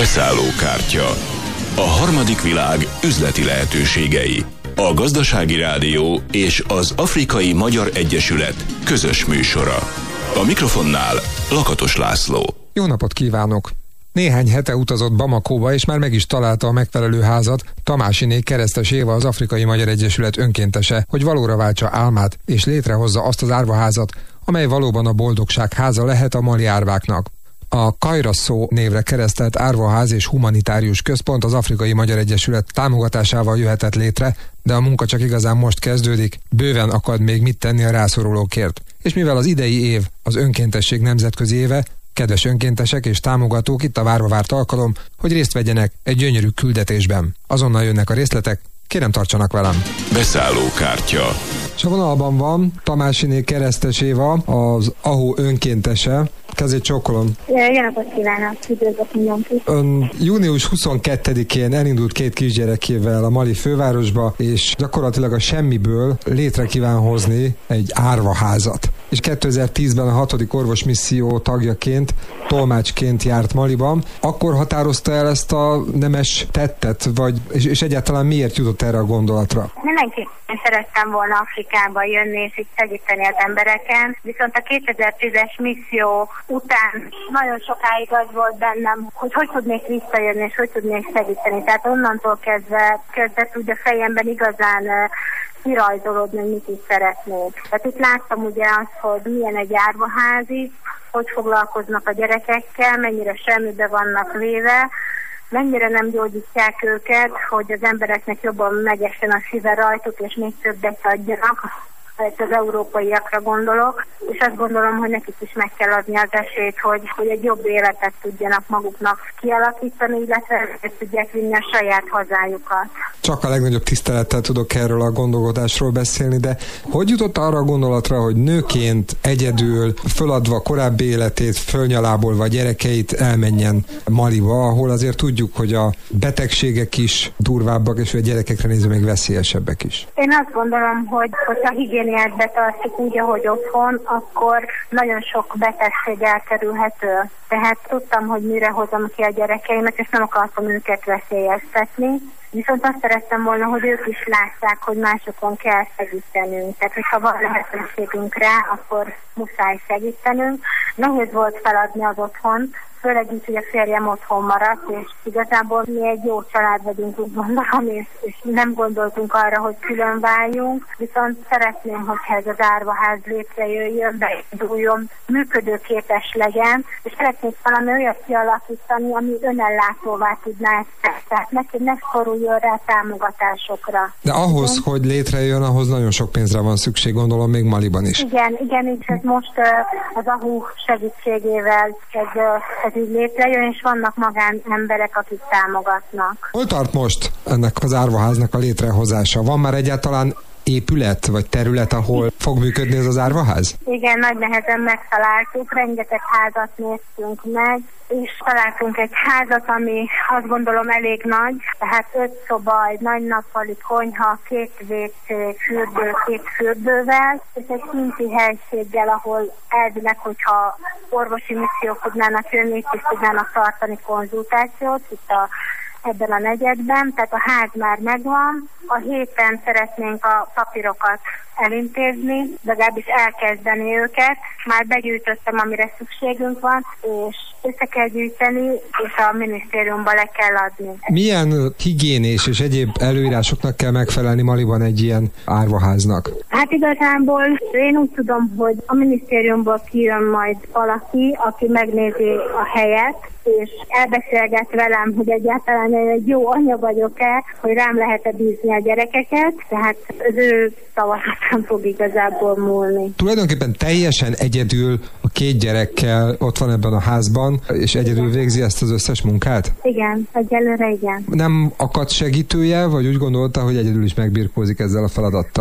Beszállókártya. A harmadik világ üzleti lehetőségei. A Gazdasági Rádió és az Afrikai Magyar Egyesület közös műsora. A mikrofonnál Lakatos László. Jó napot kívánok! Néhány hete utazott Bamakóba, és már meg is találta a megfelelő házat Tamásiné Keresztes Éva, az Afrikai Magyar Egyesület önkéntese, hogy valóra váltsa álmát, és létrehozza azt az árvaházat, amely valóban a boldogság háza lehet a mali árváknak. A Kairasszó névre keresztelt árvaház és humanitárius központ az Afrikai Magyar Egyesület támogatásával jöhetett létre, de a munka csak igazán most kezdődik, bőven akad még mit tenni a rászorulókért. És mivel az idei év az önkéntesség nemzetközi éve, kedves önkéntesek és támogatók, itt a várva várt alkalom, hogy részt vegyenek egy gyönyörű küldetésben. Azonnal jönnek a részletek, kérem tartsanak velem! Beszállókártya. És a vonalban van Tamásiné Keresztes Éva, az AHO önkéntese. Kezét csókolom. Jó napot kívánok, üdvözlök mindenkit. Ön június 22-én elindult 2 kisgyerekével a Mali fővárosba, és gyakorlatilag a semmiből létre kíván hozni egy árvaházat. És 2010-ben a 6. orvosmisszió tagjaként, tolmácsként járt Maliban. Akkor határozta el ezt a nemes tettet, és egyáltalán miért jutott erre a gondolatra? Mindenképpen szerettem volna Afrikába jönni és itt segíteni az embereken, viszont a 2010-es misszió után nagyon sokáig az volt bennem, hogy tudnék visszajönni és hogy tudnék segíteni. Tehát onnantól kezdett úgy a fejemben igazán kirajzolódni, hogy mit is szeretnék. Tehát itt láttam ugye azt, hogy milyen egy árvaházi, hogy foglalkoznak a gyerekekkel, mennyire semmibe vannak véve, mennyire nem gyógyítják őket, hogy az embereknek jobban megessen a szíve rajtuk, és még többet adjanak. Az európaiakra gondolok, és azt gondolom, hogy nekik is meg kell adni az esélyt, hogy egy jobb életet tudjanak maguknak kialakítani, illetve tudják vinni a saját hazájukat. Csak a legnagyobb tisztelettel tudok erről a gondolkodásról beszélni, de hogy jutott arra a gondolatra, hogy nőként egyedül, föladva korábbi életét, fölnyalábolva a gyerekeit elmenjen Maliba, ahol azért tudjuk, hogy a betegségek is durvábbak, és a gyerekekre nézve még veszélyesebbek is? Én azt gondolom, hogy a higiéniát betartjuk úgy, ahogy otthon, akkor nagyon sok betegség elkerülhető. Tehát tudtam, hogy mire hozom ki a gyerekeimet, és nem akartam őket veszélyeztetni. Viszont azt szerettem volna, hogy ők is lássák, hogy másokon kell segítenünk. Tehát, hogyha van lehetőségünk rá, akkor muszáj segítenünk. Nehéz volt feladni az otthont, főleg így, hogy a férjem otthon maradt, és igazából mi egy jó család vagyunk, úgy gondolom, és nem gondoltunk arra, hogy külön váljunk, viszont szeretném, hogyha ez az árvaház létrejöjjön, beinduljon, működőképes legyen, és szeretnék valami olyat kialakítani, ami önellátóvá tudná ezt, tehát neki ne szoruljon rá támogatásokra. De ahhoz, hogy létrejön, ahhoz nagyon sok pénzre van szükség, gondolom, még Maliban is. Igen, így ez most az AHO segítségével ez így létrejön, és vannak magánemberek, akik támogatnak. Hol tart most ennek az árvaháznak a létrehozása? Van már egyáltalán épület vagy terület, ahol fog működni ez az árvaház? Igen, nagy nehezen megtaláltuk, rengeteg házat néztünk meg, és találtunk egy házat, ami azt gondolom elég nagy, tehát 5 szoba, egy nagy nappali konyha, 2 WC, fürdő, 2 fürdővel, és egy kinti helységgel, ahol elvileg, hogyha orvosi missziók tudnának jönni, itt is tudnának tartani konzultációt, itt ebben a negyedben, tehát a ház már megvan. A héten szeretnénk a papírokat elintézni, legalábbis elkezdeni őket. Már begyűjtöttem, amire szükségünk van, és össze kell gyűjteni, és a minisztériumba le kell adni. Milyen higiénés és egyéb előírásoknak kell megfelelni Maliban egy ilyen árvaháznak? Hát igazából én úgy tudom, hogy a minisztériumból kijön majd valaki, aki megnézi a helyet, és elbeszélget velem, hogy egyáltalán egy jó anya vagyok-e, hogy rám lehet-e bízni a gyerekeket, tehát az ő szavazatán fog igazából múlni. Tulajdonképpen teljesen egyedül a 2 gyerekkel ott van ebben a házban, és egyedül végzi ezt az összes munkát? Igen, egyelőre igen. Nem akadt segítője, vagy úgy gondolta, hogy egyedül is megbirkózik ezzel a feladattal?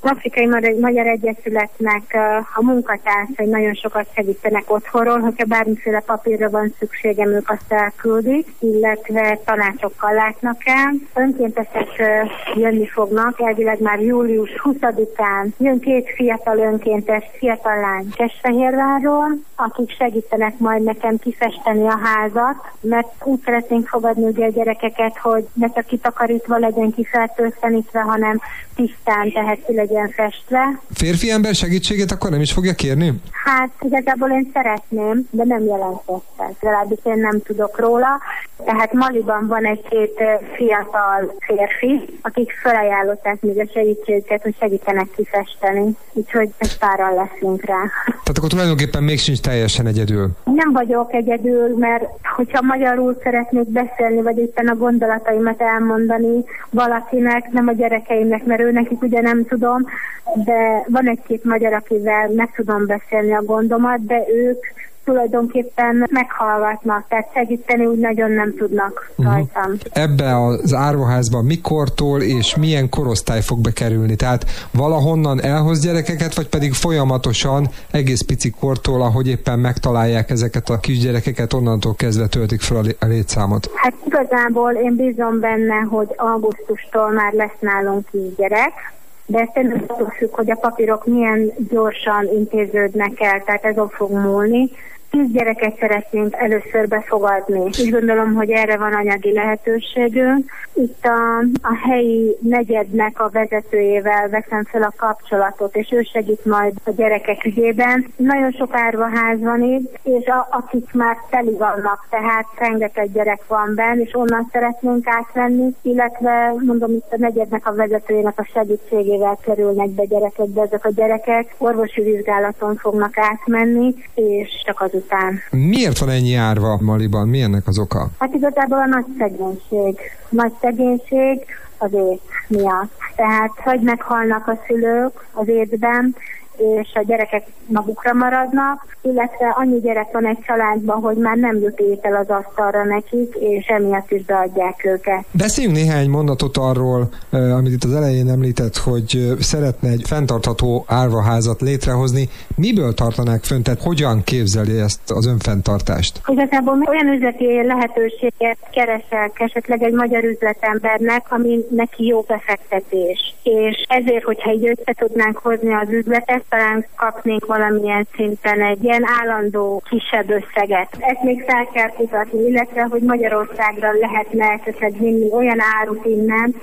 Az Afrikai Magyar Egyesületnek a munkatársai nagyon sokat segítenek otthonról, hogyha bármiféle papírra van szükségem, ők azt elküldik, illetve tanácsokkal látnak el. Önkéntesek jönni fognak, elvileg már július 20-án jön 2 fiatal önkéntes, fiatal lány Kesfehérvárról, akik segítenek majd nekem kifesteni a házat, mert úgy szeretnénk fogadni ugye a gyerekeket, hogy ne csak kitakarítva legyen, kifertőztenítve, hanem tisztán, tehát ki legyen festve. Férfi ember segítségét akkor nem is fogja kérni? Hát igazából én szeretném, de nem jelentkeztek. Legalábbis én nem tudok róla. Tehát Maliban van 1-2 fiatal férfi, akik felajánlották még a segítségüket, hogy segítenek kifesteni. Úgyhogy egy páran leszünk rá. Tehát akkor tulajdonképpen még sincs teljesen egyedül. Nem vagyok egyedül, mert hogyha magyarul szeretnék beszélni, vagy éppen a gondolataimat elmondani valakinek, nem a gyerekeimnek, mert őnekik ugye nem tudom, de van 1-2 magyar, akivel meg tudom beszélni a gondomat, de ők tulajdonképpen meghallgatnak, tehát segíteni úgy nagyon nem tudnak rajtam. Ebbe az árvaházban mikortól és milyen korosztály fog bekerülni? Tehát valahonnan elhoz gyerekeket, vagy pedig folyamatosan egész pici kortól, ahogy éppen megtalálják ezeket a kisgyerekeket, onnantól kezdve töltik fel a létszámot? Hát igazából én bízom benne, hogy augusztustól már lesz nálunk kisgyerek, de ezt nem attól függ, hogy a papírok milyen gyorsan intéződnek el, tehát ez fog múlni. 10 gyereket szeretnénk először befogadni. Úgy gondolom, hogy erre van anyagi lehetőségünk. Itt a helyi negyednek a vezetőjével veszem fel a kapcsolatot, és ő segít majd a gyerekek ügyében. Nagyon sok árvaház van itt, és akik már teli vannak, tehát rengeteg gyerek van benne, és onnan szeretnénk átvenni, illetve mondom, itt a negyednek a vezetőjének a segítségével kerülnek be gyerekek, de ezek a gyerekek orvosi vizsgálaton fognak átmenni, és csak azután. Miért van ennyi árva Maliban? Mi ennek az oka? Hát igazából a nagy szegénység. Nagy szegénység az éd miatt. Tehát, hogy meghalnak a szülők az édben, és a gyerekek magukra maradnak, illetve annyi gyerek van egy családban, hogy már nem jut étel az asztalra nekik, és emiatt is beadják őket. Beszéljünk néhány mondatot arról, amit itt az elején említett, hogy szeretne egy fenntartható árvaházat létrehozni. Miből tartanák fönn, tehát hogyan képzeli ezt az önfenntartást? Igazából olyan üzleti lehetőséget keresek esetleg egy magyar üzletembernek, ami neki jó befektetés. És ezért, hogyha így össze tudnánk hozni az üzletet, talán kapnénk valamilyen szinten egy ilyen állandó kisebb összeget. Ezt még fel kell kutatni, illetve, hogy Magyarországra lehetne esetleg vinni olyan árut innen,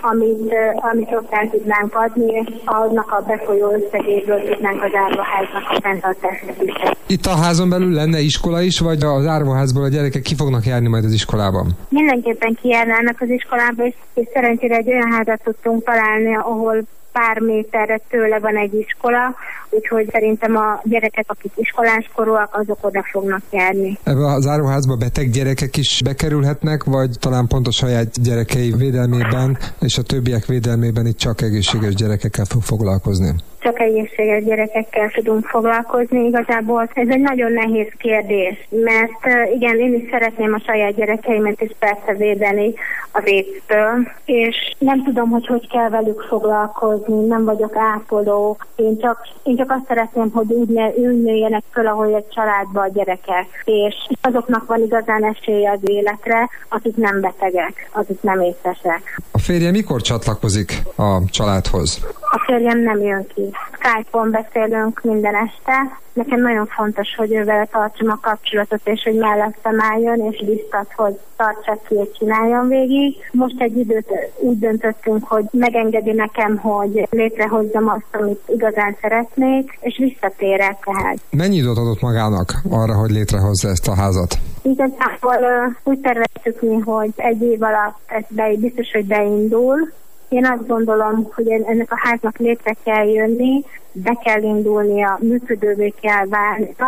amit ott el tudnánk adni, és annak a befolyó összegéből tudnánk az árvaháznak a fenntartását is. Itt a házon belül lenne iskola is, vagy az árvaházból a gyerekek ki fognak járni majd az iskolában? Mindenképpen kijárnának az iskolába, és szerencsére egy olyan házat tudtunk találni, ahol pár méterre tőle van egy iskola, úgyhogy szerintem a gyerekek, akik iskoláskorúak, azok oda fognak járni. Ebbe az árvaházba beteg gyerekek is bekerülhetnek, vagy talán pont a saját gyerekei védelmében és a többiek védelmében itt csak egészséges gyerekekkel fog foglalkozni? Csak egészséges gyerekekkel tudunk foglalkozni. Igazából ez egy nagyon nehéz kérdés, mert igen, én is szeretném a saját gyerekeimet is persze védeni az éjtől, és nem tudom, hogy kell velük foglalkozni, nem vagyok ápoló. Én csak azt szeretném, hogy úgy nőjenek föl, ahogy egy családban a gyerekek, és azoknak van igazán esélye az életre, akik nem betegek, akik nem étesek. A férje mikor csatlakozik a családhoz? A férjem nem jön ki. Skype-on beszélünk minden este. Nekem nagyon fontos, hogy ővel tartsam a kapcsolatot, és hogy mellettem álljon, és biztat, hogy tartsa ki, és csináljon végig. Most egy időt úgy döntöttünk, hogy megengedi nekem, hogy létrehozzam azt, amit igazán szeretnék, és visszatérek tehát. Mennyi időt adott magának arra, hogy létrehozza ezt a házat? Igazából úgy terveztük mi, hogy 1 év alatt ez biztos, hogy beindul. Én azt gondolom, hogy ennek a háznak létre kell jönni, be kell indulnia, működővé kell válnia,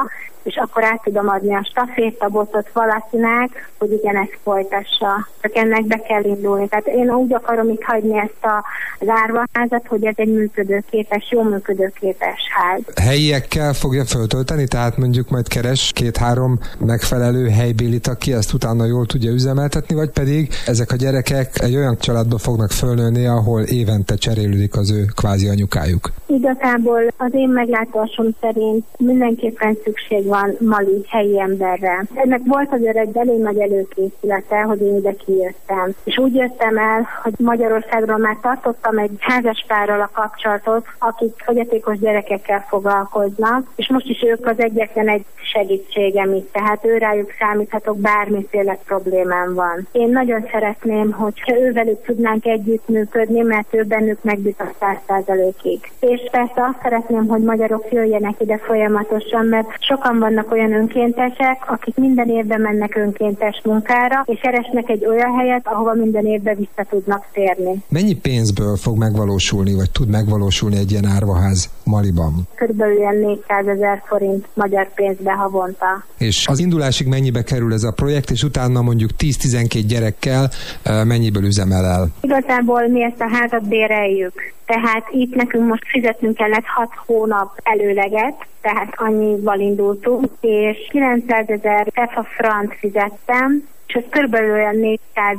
és akkor át tudom adni a stafétabotot valakinek, hogy igen, ezt folytassa. Csak ennek be kell indulni. Tehát én úgy akarom itt hagyni ezt az árvaházat, hogy ez egy működőképes, jó működőképes ház. Helyiekkel fogja föltölteni, tehát mondjuk majd keres 2-3 megfelelő helybélit, aki ezt utána jól tudja üzemeltetni, vagy pedig ezek a gyerekek egy olyan családba fognak fölnőni, ahol évente cserélődik az ő kvázi anyukájuk. Igazából az én meglátásom szerint mindenképpen szükség van mali helyi emberre. Ennek volt azért egy elég nagy előkészülete, hogy én ide kijöttem. És úgy jöttem el, hogy Magyarországról már tartottam egy házaspárral a kapcsolatot, akik fogyatékos gyerekekkel foglalkoznak, és most is ők az egyetlen egy segítségem itt, tehát őrájuk számíthatok, bármiféle problémám van. Én nagyon szeretném, hogyha ővelük tudnánk együttműködni, mert ő bennük megbízott 100%-ig. És persze azt szeretném, hogy magyarok jöjjenek ide folyamatosan, mert sokan vannak olyan önkéntesek, akik minden évben mennek önkéntes munkára, és keresnek egy olyan helyet, ahova minden évben vissza tudnak térni. Mennyi pénzből fog megvalósulni, vagy tud megvalósulni egy ilyen árvaház Maliban? Körülbelül ilyen 400 000 forint magyar pénzbe havonta. És az indulásig mennyibe kerül ez a projekt, és utána mondjuk 10-12 gyerekkel mennyiből üzemel el? Igazából mi ezt a házat béreljük. Tehát itt nekünk most fizetnünk kellett 6 hónap előleget, tehát annyival indultunk, és 900 000 EFA frant fizettem, és ez körülbelül olyan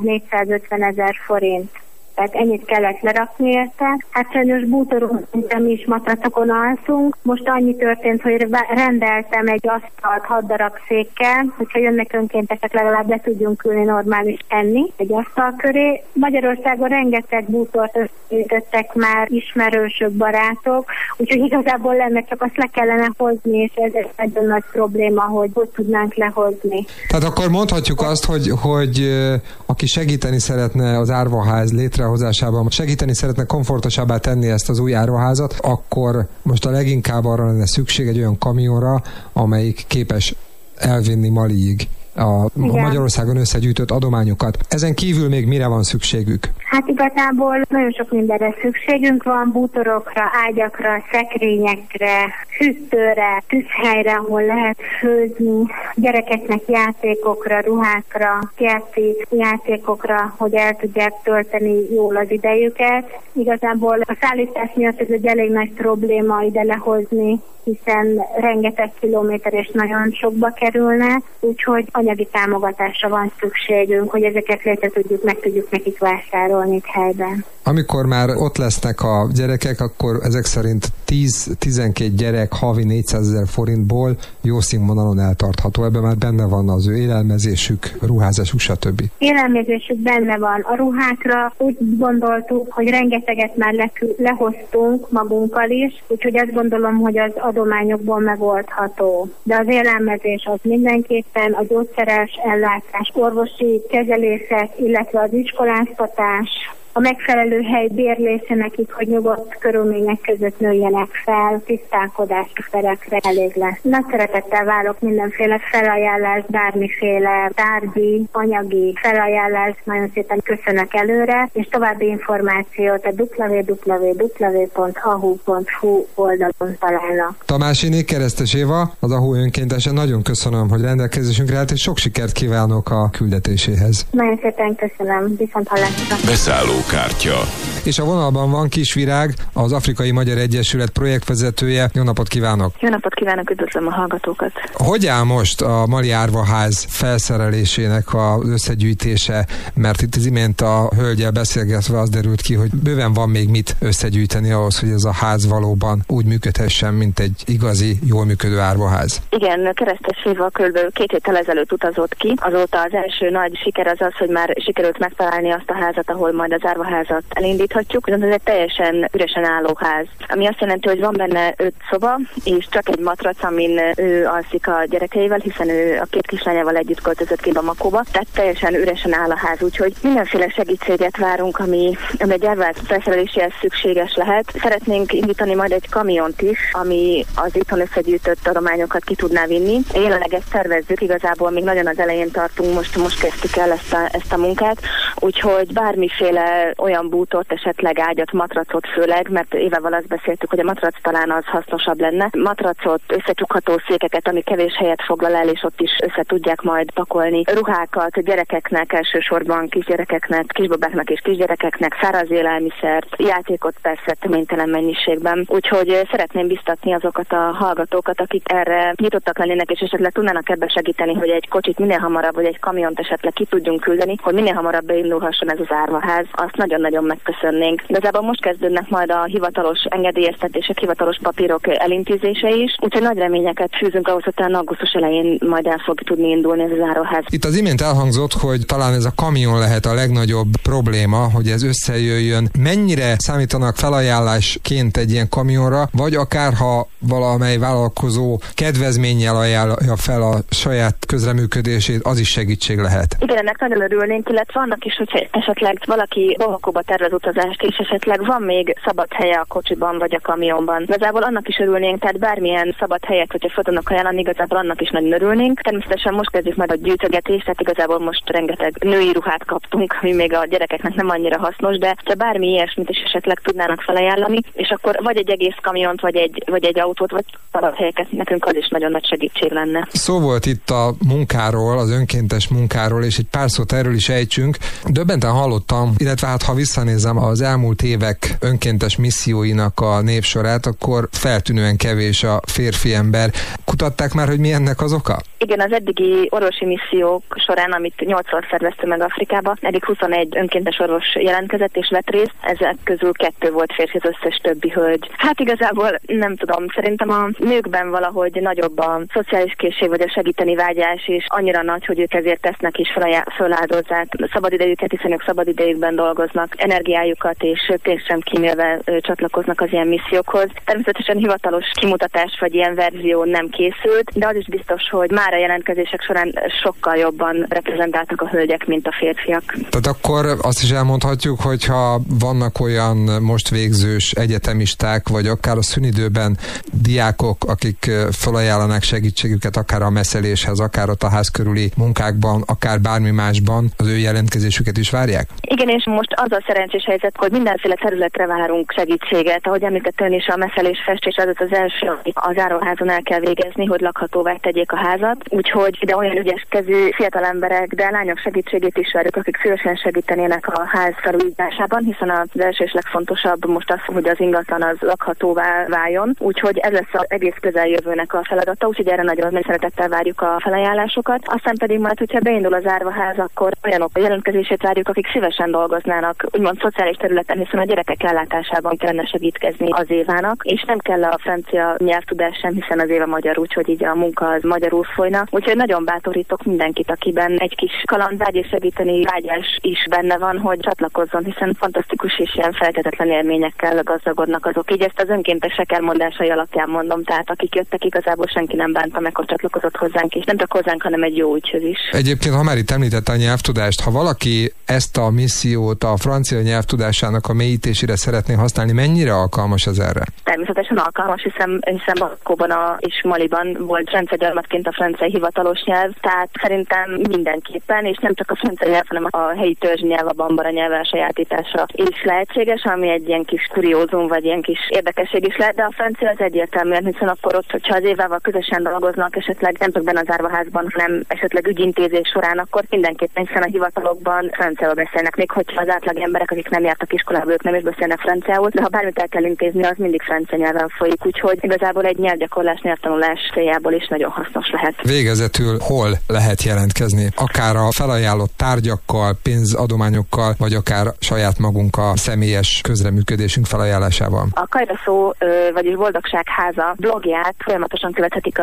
400-450 000 forint. Tehát ennyit kellett lerakni érte. Hát sajnos bútorunk, mint mi is matracokon alszunk. Most annyi történt, hogy rendeltem egy asztalt 6 darab székkel, hogyha jönnek önkéntesek, legalább le tudjunk ülni normális enni egy asztal köré. Magyarországon rengeteg bútort összegyűjtöttek már ismerősök, barátok, úgyhogy igazából lenne, csak azt le kellene hozni, és ez egy nagyon nagy probléma, hogy tudnánk lehozni. Tehát akkor mondhatjuk azt, hogy aki segíteni szeretne az árvaház létrehozásában, segíteni szeretne komfortosabbá tenni ezt az új árvaházat, akkor most a leginkább arra lenne szükség egy olyan kamionra, amelyik képes elvinni Maliig a Magyarországon összegyűjtött adományokat. Ezen kívül még mire van szükségük? Hát igazából nagyon sok mindenre szükségünk van, bútorokra, ágyakra, szekrényekre, hűtőre, tűzhelyre, ahol lehet főzni, gyerekeknek játékokra, ruhákra, kerti játékokra, hogy el tudják tölteni jól az idejüket. Igazából a szállítás miatt ez egy elég nagy probléma ide lehozni, hiszen rengeteg kilométer és nagyon sokba kerülne, úgyhogy anyagi támogatásra van szükségünk, hogy ezeket meg tudjuk nekik vásárolni itt helyben. Amikor már ott lesznek a gyerekek, akkor ezek szerint 10-12 gyerek havi 400 000 forintból jó színvonalon eltartható. Ebben már benne van az ő élelmezésük, ruházásuk, stb. Élelmezésük benne van. A ruhákra úgy gondoltuk, hogy rengeteget már lehoztunk magunkkal is, úgyhogy azt gondolom, hogy az adományokból megoldható. De az élelmezés az mindenképpen, a gyógyszeres ellátás, orvosi kezelések, illetve az iskoláztatás, a megfelelő hely bérlése nekik, hogy nyugodt körülmények között nőjenek fel, tisztálkodásra, ferekre elég lesz. Nagy szeretettel várok mindenféle felajánlást, bármiféle tárgyi, anyagi felajánlást, nagyon szépen köszönök előre, és további információt a www.ahu.hu oldalon találnak. Tamásiné, Keresztes Éva, az AHU önkéntese, nagyon köszönöm, hogy rendelkezésünkre állt, és sok sikert kívánok a küldetéséhez. Nagyon szépen köszönöm, viszont hallásra. Beszállókártya. És a vonalban van Kis Virág, az Afrikai Magyar Egyesület projektvezetője. Jó napot kívánok! Jó napot kívánok, üdvözlöm a hallgatókat! Hogy áll most a Mali Árvaház felszerelésének az összegyűjtése? Mert itt az imént a hölgyel beszélgetve az derült ki, hogy bőven van még mit összegyűjteni ahhoz, hogy ez a ház valóban úgy működhessen, mint egy igazi, jól működő árvaház. Igen, Keresztes Éva kb. 2 héttel ezelőtt utazott ki. Azóta az első nagy siker az, hogy már sikerült megtalálni azt a házat, ahol majd az árvaházat elindíthatjuk. Ez egy teljesen üresen álló ház, ami azt jelenti, hogy van benne 5 szoba, és csak egy matrac, amin ő alszik a gyerekeivel, hiszen ő a 2 kislányával együtt költözött ki Bamakóba, tehát teljesen üresen áll a ház, úgyhogy mindenféle segítséget várunk, ami egy árvaház felszereléséhez szükséges lehet. Szeretnénk indítani majd egy kamiont is, ami az itthon összegyűjtött adományokat ki tudná vinni. Jelenleg ezt tervezzük, igazából még nagyon az elején tartunk, most kezdtük el ezt a munkát, úgyhogy bármiféle olyan bútort, esetleg ágyat, matracot főleg, mert évvel azt beszéltük, hogy a matrac talán az hasznosabb lenne. Matracot, összecsukható székeket, ami kevés helyet foglal el, és ott is össze tudják majd pakolni. Ruhákat gyerekeknek, elsősorban kisgyerekeknek, kisbabáknak és kisgyerekeknek, száraz élelmiszert, játékot persze töménytelen mennyiségben. Úgyhogy szeretném biztatni azokat a hallgatókat, akik erre nyitottak lennének, és esetleg tudnának ebbe segíteni, hogy egy kocsit minél hamarabb, vagy egy kamiont esetleg ki tudjunk küldeni, hogy minél hamarabb beindulhasson ez az árvaház. Azt nagyon-nagyon megköszönnénk. Igazából most kezdődnek majd a hivatalos engedélyeztetések, hivatalos papírok elintézése is, úgyhogy nagy reményeket fűzünk ahhoz, hogy talán augusztus elején majd el fog tudni indulni ez az árvaház. Itt az imént elhangzott, hogy talán ez a kamion lehet a legnagyobb probléma, hogy ez összejöjjön. Mennyire számítanak felajánlásként egy ilyen kamionra, vagy akár ha valamely vállalkozó kedvezménnyel ajánlja fel a saját közreműködését, az is segítség lehet? Igen, ennek nagyon örülnénk, illetve annak is, hogyha esetleg valaki Bamako-ba tervez utazást, és esetleg van még szabad helye a kocsiban vagy a kamionban. Igazából annak is örülnénk, tehát bármilyen szabad helyet, hogyha fel tudnak ajánlani, igazából annak is nagyon örülnénk. Természetesen most kezdjük meg a gyűjtögetést, tehát igazából most rengeteg női ruhát kaptunk, ami még a gyerekeknek nem annyira hasznos, de ha bármi ilyesmit is esetleg tudnának felajánlani, és akkor vagy egy egész kamiont, vagy egy autót, vagy szabad helyeket, nekünk az is nagyon nagy segítség lenne. Szó volt itt a munkáról, az önkéntes munkáról, és egy pár szót erről is ejtsünk. Döbbenten hallottam, illetve hát ha visszanézem az elmúlt évek önkéntes misszióinak a névsorát, akkor feltűnően kevés a férfi ember. Kutatták már, hogy mi ennek az oka? Igen, az eddigi orvosi missziók során, amit 8-szor szerveztünk meg Afrikába, eddig 21 önkéntes orvos jelentkezett és vett részt, ezek közül 2 volt férfi, az összes többi hölgy. Hát igazából nem tudom, szerintem a nőkben valahogy nagyobb a szociális készség vagy a segíteni vágyás, és annyira nagy, hogy ők ezért tesznek és feláldozzák szabadidejüket, hiszen ők szabadidejükben dolgoznak, energiájukat és pénzt sem kímélve csatlakoznak az ilyen missziókhoz. Természetesen hivatalos kimutatás vagy ilyen verzió nem készült, de az is biztos, hogy már a jelentkezések során sokkal jobban reprezentáltak a hölgyek, mint a férfiak. Tehát akkor azt is elmondhatjuk, hogyha vannak olyan most végzős egyetemisták, vagy akár a szünidőben diákok, akik felajánlanák segítségüket akár a messzeléshez, akár ott a ház körüli munkákban, akár bármi másban, az ő jelentkezésüket is várják? Igen, és most az a szerencsés helyzet, hogy mindenféle területre várunk segítséget. Ahogy említett ön is, a messzelés, festés az első, amit az árvaházon el kell végezni, hogy lakhatóvá tegyék a házat. Úgyhogy ide olyan ügyeskező fiatal emberek, de lányok segítségét is várjuk, akik szívesen segítenének a ház felújításában, hiszen az első és legfontosabb most az, hogy az ingatlan az lakhatóvá váljon. Úgyhogy ez lesz az egész közeljövőnek a feladata, úgyhogy erre nagyon nagy szeretettel várjuk a felajánlásokat. Aztán pedig majd, hogyha beindul az árvaház, akkor olyanok a jelentkezését várjuk, akik szívesen dolgoznának, úgymond szociális területen, hiszen a gyerekek ellátásában kellene segítkezni az Évának, és nem kell a francia nyelvtudás sem, hiszen az Éva magyar, úgyhogy így a munka az magyarul folyna. Úgyhogy nagyon bátorítok mindenkit, akiben egy kis kalandvágy és segíteni vágyás is benne van, hogy csatlakozzon, hiszen fantasztikus és ilyen feltétlenül élményekkel gazdagodnak azok. Így ezt az önkéntesek elmondásai alapján mondom, tehát akik jöttek, igazából senki nem bánta meg, hogy csatlakozott hozzánk, és nem csak hozzánk, hanem egy jó ügyhöz is. Egyébként, ha már itt említette a nyelvtudást, ha valaki ezt a missziót a francia nyelvtudásának a mélyítésére szeretné használni, mennyire alkalmas ez erre? Természetesen alkalmas, hiszen Bamako-ban és Maliban volt francia gyarmatként a francia hivatalos nyelv, tehát szerintem mindenképpen, és nem csak a francia nyelv, hanem a helyi törzsnyelv, a bambara nyelv elsajátítása is lehetséges, ami egy ilyen kis kuriózum, vagy ilyen kis érdekesség is lehet, de a francia az egyértelműen, hiszen akkor ott, hogyha az Évával közösen dolgoznak, esetleg nem csak benne az árvaházban, hanem esetleg ügyintézés során, akkor mindenképpen, hiszen a hivatalokban franciául beszélnek, még hogyha az átlag emberek, akik nem jártak iskolába, ők nem is beszélnek franciául, de ha bármit el kell intézni, az mindig francia nyelven folyik, úgyhogy igazából egy nyelvgyakorlás, nyelvtanulás céljából is nagyon hasznos lehet. Végezetül hol lehet jelentkezni? Akár a felajánlott tárgyakkal, pénzadományokkal, vagy akár saját magunk a személyes közreműködésünk felajánlásával? A Kajraszó, vagyis Boldogságháza blogját folyamatosan követhetik a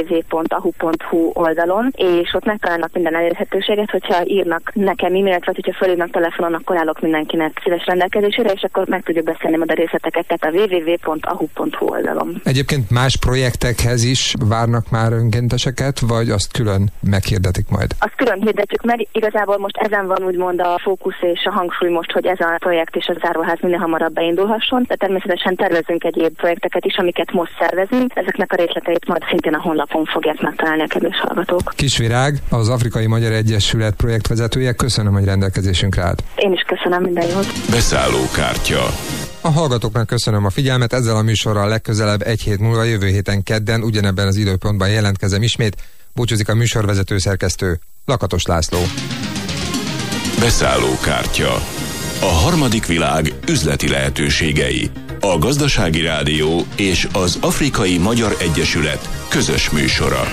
www.ahu.hu oldalon, és ott megtalálnak minden elérhetőséget, hogyha írnak nekem e-mailt, vagy hogyha fölírnak telefonon, akkor állok mindenkinek szíves rendelkezésére, és akkor meg tudjuk beszélni majd a részleteket, tehát a www.ahu.hu oldalon. Egyébként más projektekhez is várnak már önkénteseket, vagy azt külön meghirdetik majd? Azt külön hirdetjük meg, igazából most ezen van úgymond a fókusz és a hangsúly most, hogy ez a projekt és az árvaház minél hamarabb beindulhasson, de természetesen tervezünk egyéb projekteket is, amiket most szervezünk. Ezeknek a részleteit majd szintén a honlapon fogják megtalálni a kedves hallgatók. Kis Virág, az Afrikai Magyar Egyesület projektvezetője, köszönöm, hogy rendelkezésünkre állt. Én is köszönöm, minden jót. Beszállókártya. A hallgatóknak köszönöm a figyelmet, ezzel a műsorral legközelebb egy hét múlva, jövő héten kedden ugyanebben az időpontban jelentkezem ismét. Búcsúzik a műsorvezető szerkesztő, Lakatos László. Beszállókártya. A harmadik világ üzleti lehetőségei. A Gazdasági Rádió és az Afrikai Magyar Egyesület közös műsora.